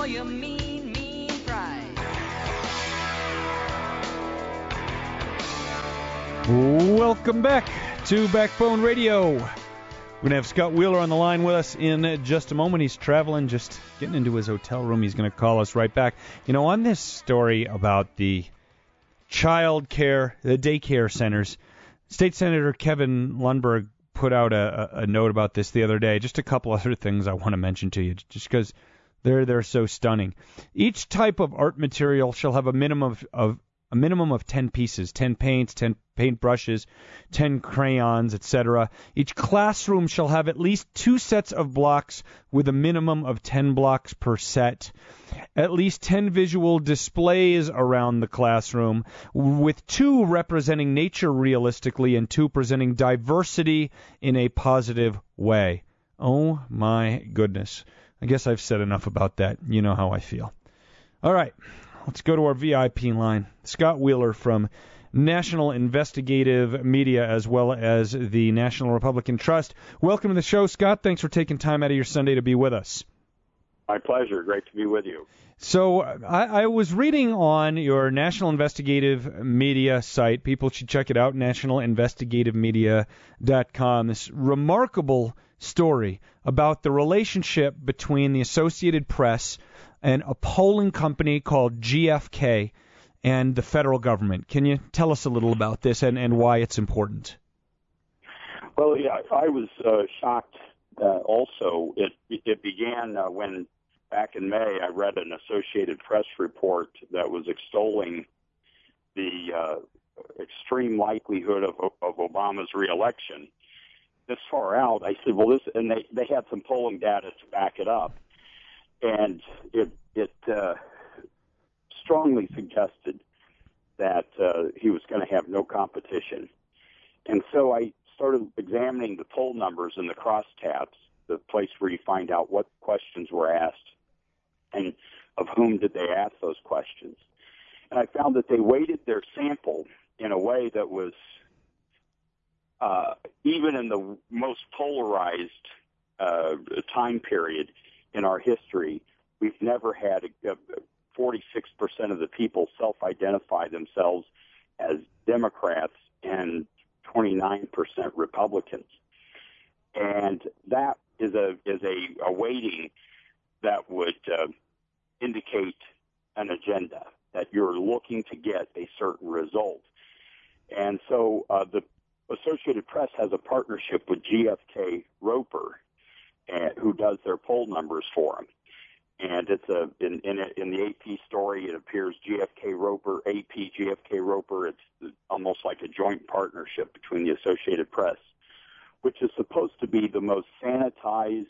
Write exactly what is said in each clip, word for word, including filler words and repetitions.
all your mean, mean pride. Welcome back to Backbone Radio. We're going to have Scott Wheeler on the line with us in just a moment. He's traveling, just getting into his hotel room. He's going to call us right back. You know, on this story about the child care, the daycare centers, State Senator Kevin Lundberg put out a, a note about this the other day. Just a couple other things I want to mention to you, just because they're they're so stunning. Each type of art material shall have a minimum of, of a minimum of ten pieces, ten paints, ten paint brushes, ten crayons, et cetera. Each classroom shall have at least two sets of blocks with a minimum of ten blocks per set. At least ten visual displays around the classroom, with two representing nature realistically and two presenting diversity in a positive way. Oh, my goodness. I guess I've said enough about that. You know how I feel. All right. Let's go to our V I P line. Scott Wheeler from National Investigative Media, as well as the National Republican Trust. Welcome to the show, Scott. Thanks for taking time out of your Sunday to be with us. My pleasure. Great to be with you. So I, I was reading on your National Investigative Media site. People should check it out, national investigative media dot com. This remarkable story about the relationship between the Associated Press and a polling company called G F K and the federal government. Can you tell us a little about this and, and why it's important? Well, yeah, I was uh, shocked uh, also. It it began uh, when, back in May, I read an Associated Press report that was extolling the uh, extreme likelihood of, of Obama's reelection. This far out, I said, well, this, and they, they had some polling data to back it up. And it it uh, strongly suggested that uh, he was going to have no competition. And so I started examining the poll numbers in the crosstabs, the place where you find out what questions were asked and of whom did they ask those questions. And I found that they weighted their sample in a way that was, uh, even in the most polarized uh, time period in our history, we've never had a, a forty-six percent of the people self-identify themselves as Democrats and twenty-nine percent Republicans. And that is a is a, a weighting that would uh, indicate an agenda, that you're looking to get a certain result. And so uh, the Associated Press has a partnership with G F K Roper, and, who does their poll numbers for them. And it's a in in, a, in the A P story, it appears G F K Roper, A P, G F K Roper. It's almost like a joint partnership between the Associated Press, which is supposed to be the most sanitized,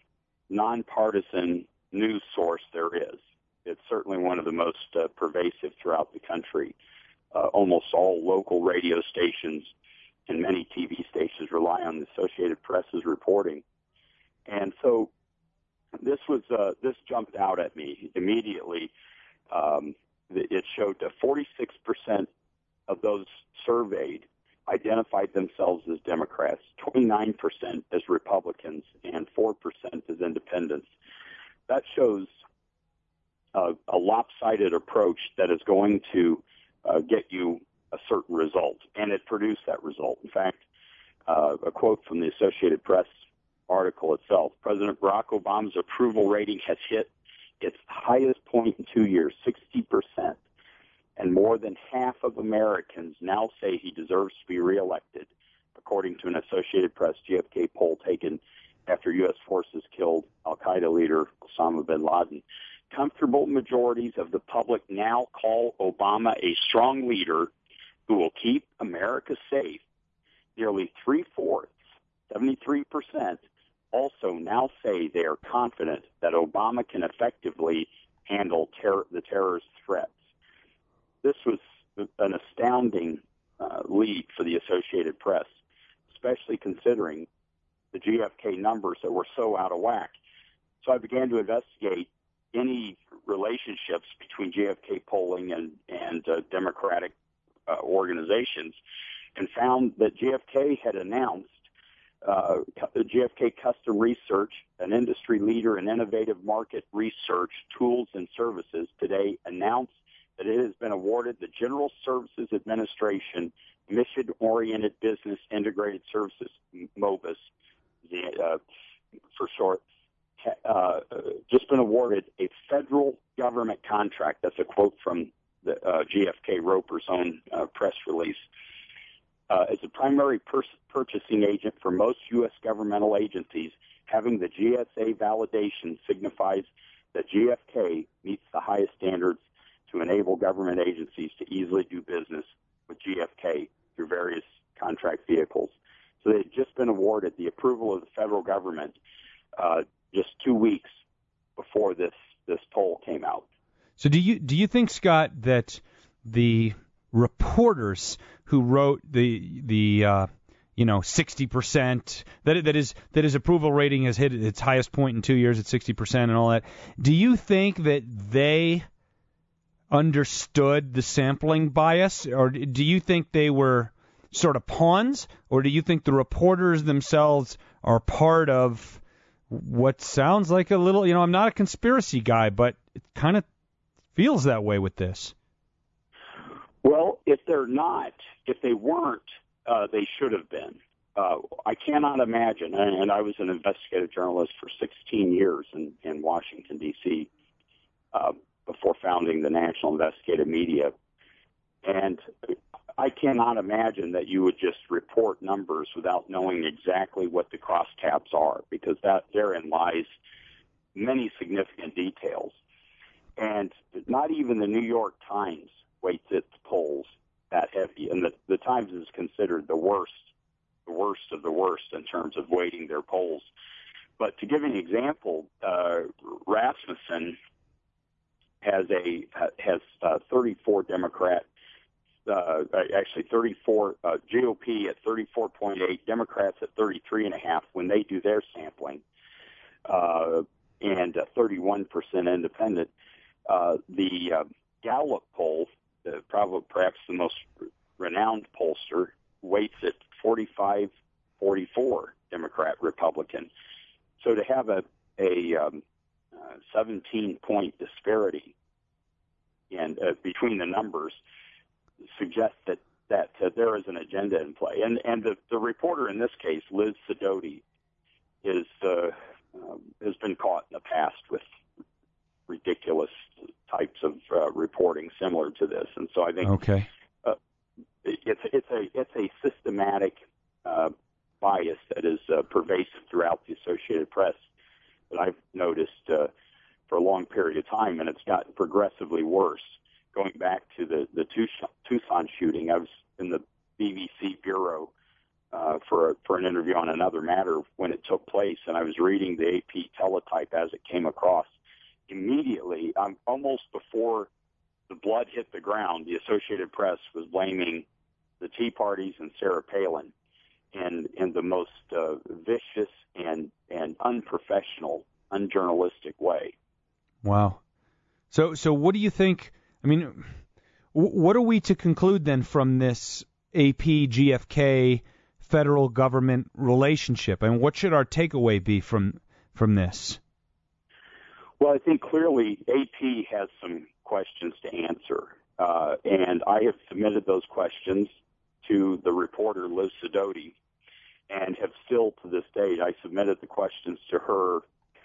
nonpartisan news source there is. It's certainly one of the most uh, pervasive throughout the country. Uh, almost all local radio stations and many T V stations rely on the Associated Press's reporting. And so this was uh, this jumped out at me immediately. Um, it showed that forty-six percent of those surveyed identified themselves as Democrats, twenty-nine percent as Republicans, and four percent as independents. That shows uh, a lopsided approach that is going to uh, get you a certain result, and it produced that result. In fact, uh, a quote from the Associated Press article itself: President Barack Obama's approval rating has hit its highest point in two years, sixty percent. And more than half of Americans now say he deserves to be reelected, according to an Associated Press G F K poll taken after U S forces killed al-Qaeda leader Osama bin Laden. Comfortable majorities of the public now call Obama a strong leader who will keep America safe. Nearly three-fourths, seventy-three percent, also now say they are confident that Obama can effectively handle ter- the terrorist threats. This was an astounding uh, lead for the Associated Press, especially considering the G F K numbers that were so out of whack. So I began to investigate any relationships between G F K polling and, and uh, Democratic uh, organizations, and found that J F K had announced uh, G F K Custom Research, an industry leader in innovative market research tools and services, today announced that it has been awarded the General Services Administration Mission-Oriented Business Integrated Services, MOBIS, uh, for short, uh, just been awarded a federal government contract. That's a quote from the uh, G F K Roper's own uh, press release. Uh, as a primary pur- purchasing agent for most U S governmental agencies, having the G S A validation signifies that G F K meets the highest standards to enable government agencies to easily do business with G F K through various contract vehicles. So they've just been awarded the approval of the federal government uh, just two weeks before this, this poll came out. So do you do you think, Scott, that the reporters who wrote the the uh, you know sixty percent that that is that his approval rating has hit its highest point in two years at sixty percent and all that, do you think that they understood the sampling bias, or do you think they were sort of pawns, or do you think the reporters themselves are part of what sounds like a little, you know, I'm not a conspiracy guy, but it kind of feels that way with this? Well, if they're not, if they weren't, uh, they should have been. Uh, I cannot imagine, and I was an investigative journalist for sixteen years in, in Washington, D C, uh, before founding the National Investigative Media. And I cannot imagine that you would just report numbers without knowing exactly what the crosstabs are, because that therein lies many significant details. And not even the New York Times weights its polls that heavy, and the, the Times is considered the worst, the worst of the worst in terms of weighting their polls. But to give an example, uh, Rasmussen has a has uh, thirty-four Democrat, uh, actually thirty-four uh, G O P at thirty-four point eight, Democrats at thirty-three and a half when they do their sampling, uh, and uh, thirty-one percent independent. Uh, the uh, Gallup poll, uh, probably perhaps the most renowned pollster, weights at forty-five forty-four Democrat Republican. So to have a a um, uh, seventeen point disparity and uh, between the numbers suggests that that uh, there is an agenda in play. And and the, the reporter in this case, Liz Sidoti, is uh, um, has been caught in the past with ridiculous types of uh, reporting similar to this, and so I think okay. uh, it's it's a it's a systematic uh, bias that is uh, pervasive throughout the Associated Press that I've noticed uh, for a long period of time, and it's gotten progressively worse. Going back to the the Tucson shooting, I was in the B B C bureau uh, for a, for an interview on another matter when it took place, and I was reading the A P teletype as it came across. Immediately, um, almost before the blood hit the ground, the Associated Press was blaming the Tea Parties and Sarah Palin in in the most uh, vicious and and unprofessional, unjournalistic way. Wow. So so what do you think? I mean, what are we to conclude then from this A P G F K federal government relationship? I mean, what should our takeaway be from from this? Well, I think clearly A P has some questions to answer, uh, and I have submitted those questions to the reporter Liz Sidoti, and have still to this date. I submitted the questions to her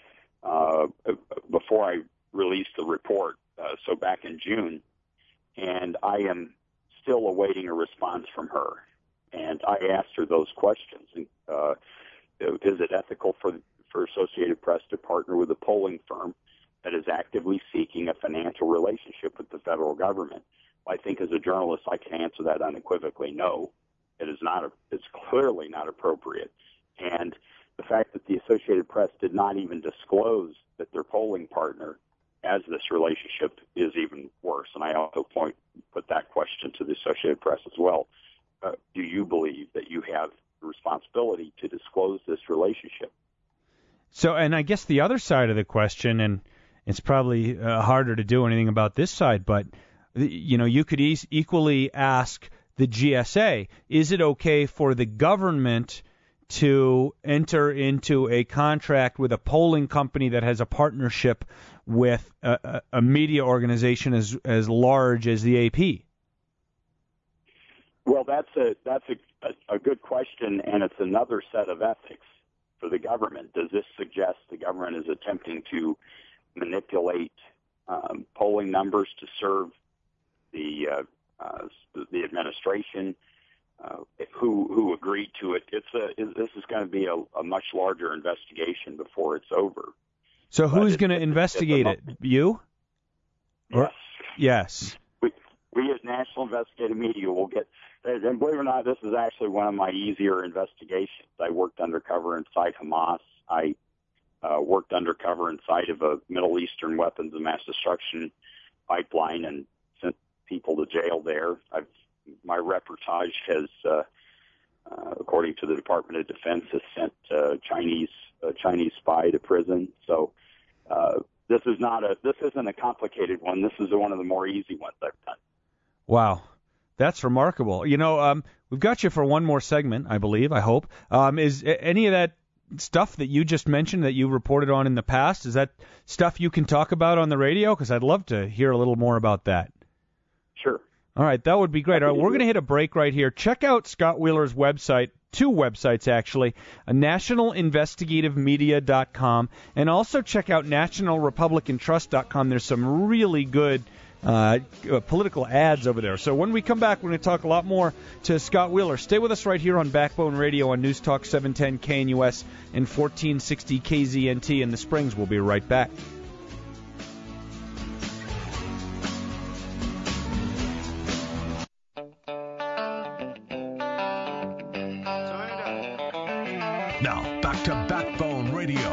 uh, before I released the report, uh, so back in June, and I am still awaiting a response from her. And I asked her those questions. Uh, is it ethical for for Associated Press to partner with a polling firm that is actively seeking a financial relationship with the federal government? I think as a journalist, I can answer that unequivocally. No, it is not. A, it's clearly not appropriate. And the fact that the Associated Press did not even disclose that their polling partner as this relationship is even worse. And I also point put that question to the Associated Press as well. Uh, do you believe that you have the responsibility to disclose this relationship? So, and I guess the other side of the question, and it's probably uh, harder to do anything about this side, but, you know, you could e- equally ask the G S A, is it okay for the government to enter into a contract with a polling company that has a partnership with a, a, a media organization as as large as the A P? Well, that's a that's a, a, a good question, and it's another set of ethics for the government. Does this suggest the government is attempting to manipulate um, polling numbers to serve the uh, uh, the administration? Uh, who who agreed to it? It's a it, this is going to be a, a much larger investigation before it's over. So who's going to it, investigate it? You? Or, yes. Yes. We we at National Investigative Media will get. And believe it or not, this is actually one of my easier investigations. I worked undercover inside Hamas. I uh, worked undercover inside of a Middle Eastern weapons of mass destruction pipeline and sent people to jail there. I've My reportage has, uh, uh, according to the Department of Defense, has sent uh, Chinese a Chinese spy to prison. So uh, this is not a this isn't a complicated one. This is one of the more easy ones I've done. Wow, that's remarkable. You know, um, we've got you for one more segment, I believe. I hope. Um, is any of that stuff that you just mentioned that you reported on in the past? Is that stuff you can talk about on the radio? Because I'd love to hear a little more about that. Sure. All right, that would be great. All right, we're going to hit a break right here. Check out Scott Wheeler's website, two websites actually, national investigative media dot com, and also check out national republican trust dot com. There's some really good uh, political ads over there. So when we come back, we're going to talk a lot more to Scott Wheeler. Stay with us right here on Backbone Radio on News Talk seven ten K N U S and fourteen sixty K Z N T in the Springs. We'll be right back. Now, back to Backbone Radio.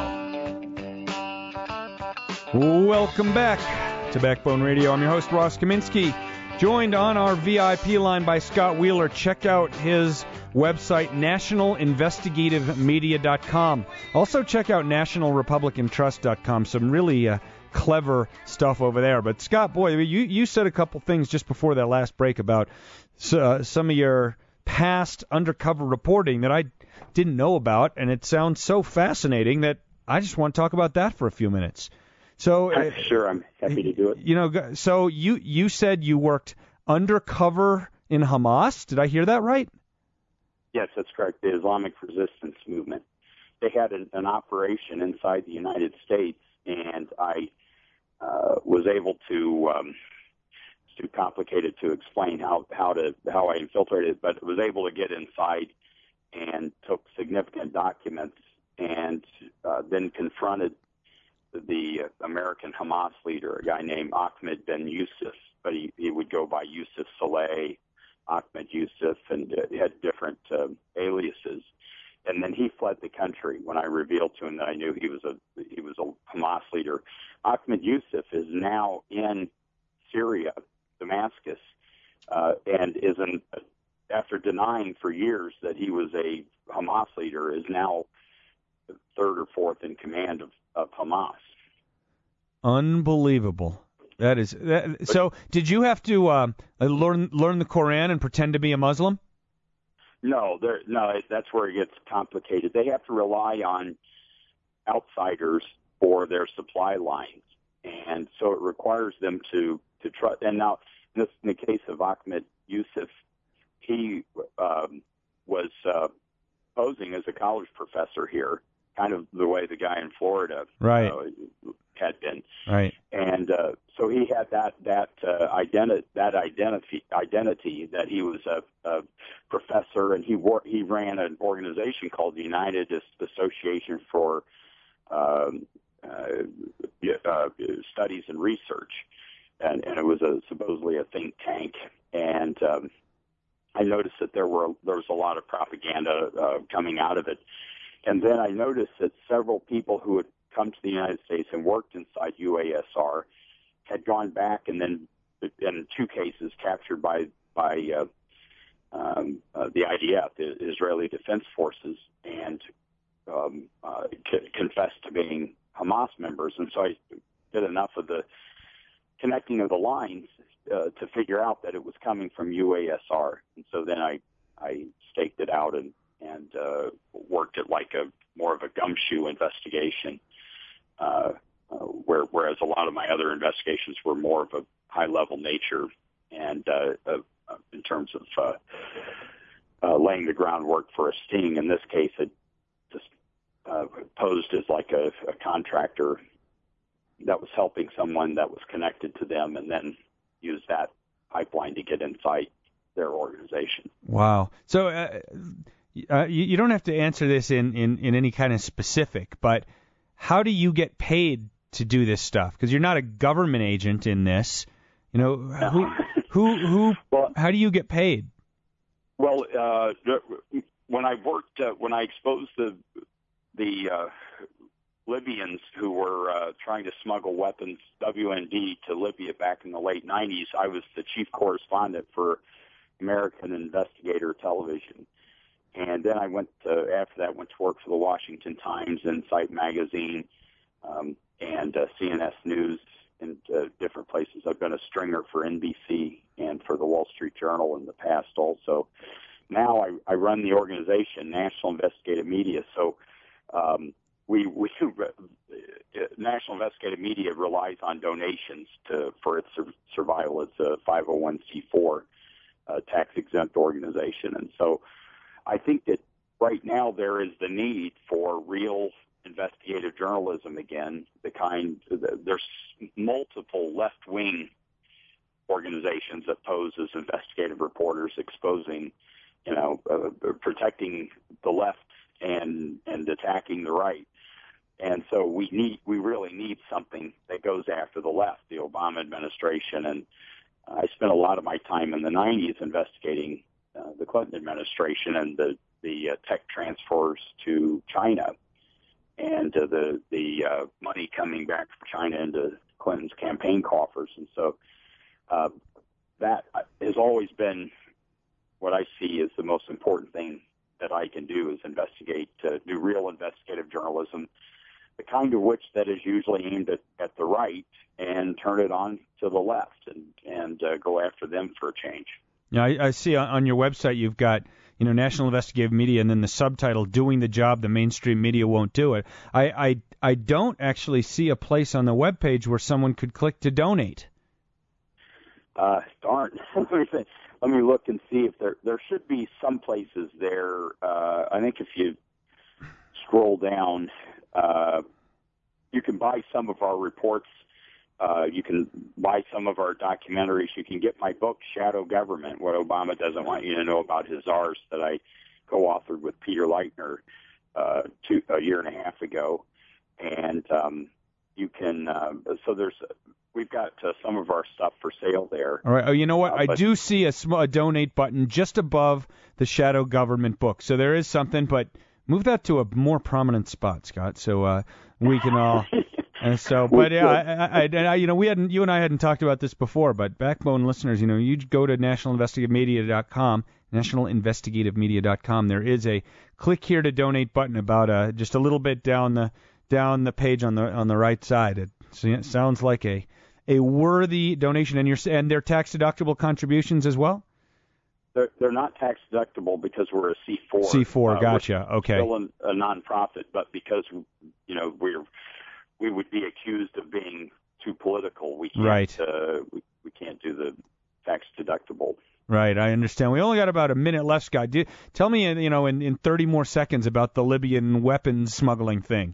Welcome back to Backbone Radio. I'm your host, Ross Kaminsky, joined on our V I P line by Scott Wheeler. Check out his website, national investigative media dot com. Also, check out national republican trust dot com. Some really uh, clever stuff over there. But, Scott, boy, you, you said a couple things just before that last break about uh, some of your past undercover reporting that I didn't know about, and it sounds so fascinating that I just want to talk about that for a few minutes. So, uh, sure, I'm happy to do it. You know, so you you said you worked undercover in Hamas. Did I hear that right? Yes, that's correct. The Islamic Resistance Movement. They had an, an operation inside the United States, and I uh, was able to. Um, it's too complicated to explain how how to how I infiltrated, but was able to get inside and took significant documents, and uh, then confronted the American Hamas leader, a guy named Ahmed Ben Yusuf, but he, he would go by Yusuf Saleh, Ahmed Yusuf, and uh, he had different uh, aliases. And then he fled the country when I revealed to him that I knew he was a he was a Hamas leader. Ahmed Yusuf is now in Syria, Damascus, uh, and is in, after denying for years that he was a Hamas leader, is now third or fourth in command of, of Hamas. Unbelievable. That is that, so. Did you have to uh, learn learn the Quran and pretend to be a Muslim? No, no. That's where it gets complicated. They have to rely on outsiders for their supply lines, and so it requires them to to trust. And now, in, this, in the case of Ahmed Yusuf, he um, was uh, posing as a college professor here, kind of the way the guy in Florida right. uh, had been. Right. And uh, so he had that that uh, identi- that identity identity that he was a, a professor, and he wor- he ran an organization called the United Association for um, uh, uh, Studies and Research, and, and it was a, supposedly a think tank. And um, I noticed that there were there was a lot of propaganda uh, coming out of it. And then I noticed that several people who had come to the United States and worked inside U A S R had gone back and then, in two cases, captured by by uh, um, uh, the I D F, the Israeli Defense Forces, and um, uh, c- confessed to being Hamas members. And so I did enough of the connecting of the lines uh, to figure out that it was coming from U A S R. And so then I, I staked it out and and uh, worked at like a more of a gumshoe investigation, uh, uh, where, whereas a lot of my other investigations were more of a high-level nature and uh, uh, in terms of uh, uh, laying the groundwork for a sting. In this case, it just uh, posed as like a, a contractor that was helping someone that was connected to them, and then used that pipeline to get inside their organization. Wow. So uh, uh, you, you don't have to answer this in, in, in any kind of specific, but how do you get paid to do this stuff? Because you're not a government agent in this. You know, No. who, who, who, well, how do you get paid? Well, uh, when I worked, uh, when I exposed the the uh, Libyans who were uh, trying to smuggle weapons, W M D, to Libya back in the late nineties, I was the chief correspondent for American Investigator Television. And then I went to, after that, went to work for the Washington Times, Insight Magazine, um, and uh, C N S News, and uh, different places. I've been a stringer for N B C and for the Wall Street Journal in the past also. Now I, I run the organization, National Investigative Media. So um, we, we National Investigative Media relies on donations to for its sur- survival. It's a five oh one c four uh, tax-exempt organization. And so I think that right now there is the need for real investigative journalism again, the kind, there's multiple left-wing organizations that pose as investigative reporters exposing, you know, uh, protecting the left and, and attacking the right. And so we need, we really need something that goes after the left, the Obama administration. And I spent a lot of my time in the nineties investigating uh, the Clinton administration and the, the uh, tech transfers to China, and uh, the the uh, money coming back from China into Clinton's campaign coffers. And so uh, that has always been what I see as the most important thing that I can do, is investigate, uh, do real investigative journalism, the kind of which that is usually aimed at, at the right, and turn it on to the left and, and uh, go after them for a change. Yeah, I, I see on your website you've got, you know, National Investigative Media, and then the subtitle, Doing the Job the Mainstream Media Won't Do It. I, I, I don't actually see a place on the webpage where someone could click to donate. Uh, darn. let, me think. Let me look and see if there there should be some places there. Uh, I think if you scroll down, uh, you can buy some of our reports. Uh, you can buy some of our documentaries. You can get my book, Shadow Government, What Obama Doesn't Want You to Know About His Czars, that I co-authored with Peter Leitner uh, two, a year and a half ago. And um, you can, uh, so there's, we've got uh, some of our stuff for sale there. All right. Oh, you know what? Uh, I but, do see a, sm- a donate button just above the Shadow Government book. So there is something, but move that to a more prominent spot, Scott, so uh, we can all... And so, but yeah, I, I, I, you know, we hadn't, you and I hadn't talked about this before, but Backbone listeners, you know, you go to national investigative media dot com, national investigative media dot com. There is a click here to donate button about uh, just a little bit down the down the page on the on the right side. It, it sounds like a a worthy donation, and your and they're tax deductible contributions as well. They're, they're not tax deductible because we're a C four. C four, uh, gotcha. We're okay. Still a, a nonprofit, but because you know we're we would be accused of being too political. We can't, right. uh, we, we can't do the tax deductible. Right, I understand. We only got about a minute left, Scott. Do, tell me, you know, in, in thirty more seconds about the Libyan weapons smuggling thing.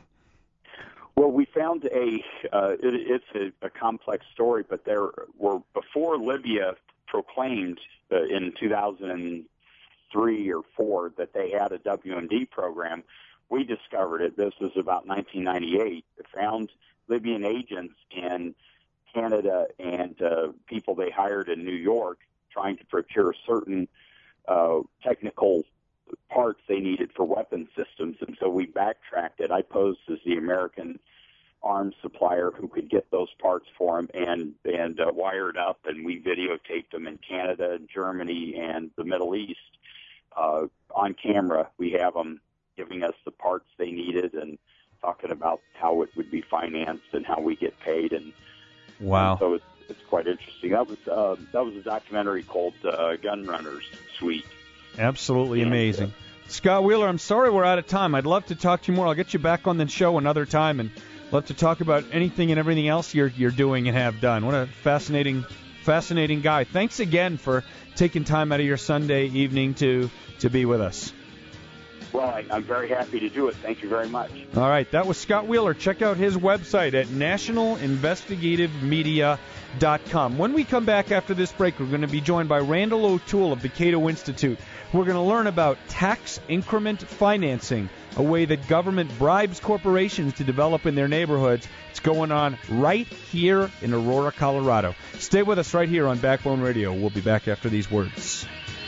Well, we found a, uh, it, it's a, a complex story, but there were, before Libya proclaimed uh, in two thousand three or four that they had a W M D program, we discovered it. This was about nineteen ninety-eight. Found Libyan agents in Canada and uh, people they hired in New York trying to procure certain uh, technical parts they needed for weapon systems. And so we backtracked it. I posed as the American arms supplier who could get those parts for them and, and uh, wired up, and we videotaped them in Canada, Germany, and the Middle East. Uh, on camera, we have them giving us the parts they needed and talking about how it would be financed and how we get paid. And wow, and so it's, it's quite interesting. That was uh, that was a documentary called uh, Gun Runners Suite. Absolutely and, amazing. Uh, Scott Wheeler, I'm sorry we're out of time. I'd love to talk to you more. I'll get you back on the show another time and love to talk about anything and everything else you're you're doing and have done. What a fascinating, fascinating guy. Thanks again for taking time out of your Sunday evening to, to be with us. Well, I, I'm very happy to do it. Thank you very much. All right, that was Scott Wheeler. Check out his website at national investigative media dot com. When we come back after this break, we're going to be joined by Randall O'Toole of the Cato Institute. We're going to learn about tax increment financing, a way that government bribes corporations to develop in their neighborhoods. It's going on right here in Aurora, Colorado. Stay with us right here on Backbone Radio. We'll be back after these words.